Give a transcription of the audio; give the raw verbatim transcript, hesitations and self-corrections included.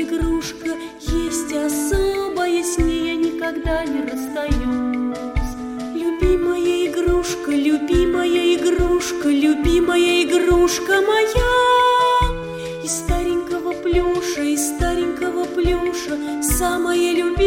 игрушка есть особая, с ней я никогда не расстаюсь. Любимая игрушка, любимая игрушка, любимая игрушка моя. Из старенького плюша, из старенького плюша, самая любимая